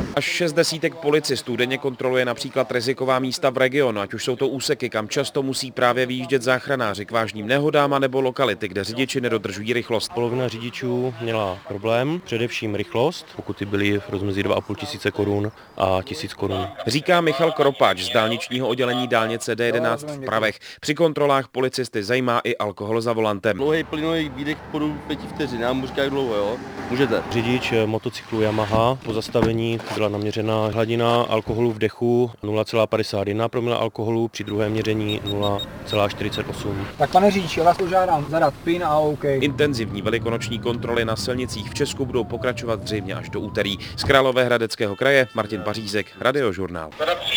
Až 6 desítek policistů denně kontroluje například riziková místa v regionu, ať už jsou to úseky, kam často musí právě vyjíždět záchranáři k vážným nehodám, nebo lokality, kde řidiči nedodržují rychlost. Polovina řidičů měla problém, především rychlost, pokuty byly v rozmezí 2,5 tisíce korun a 1000 korun. Říká Michal Kropáč z dálničního oddělení dálnice D11 v Pravech. Při kontrolách policisty zajímá i alkohol za volantem. Dlouhý plynový výdech po 5 vteřin, já mu říkám, jak dlouho, jo? Můžete. Řidič motocyklu Yamaha, po zastavení byla naměřena hladina alkoholu v dechu 0,51 promile alkoholu, při druhém měření 0,48. Tak pane řidiči, já vás požádám zadat PIN a OK. Intenzivní velikonoční kontroly na silnicích v Česku budou pokračovat zřejmě až do úterý. Z Královéhradeckého kraje Martin Pařízek, Radiožurnál.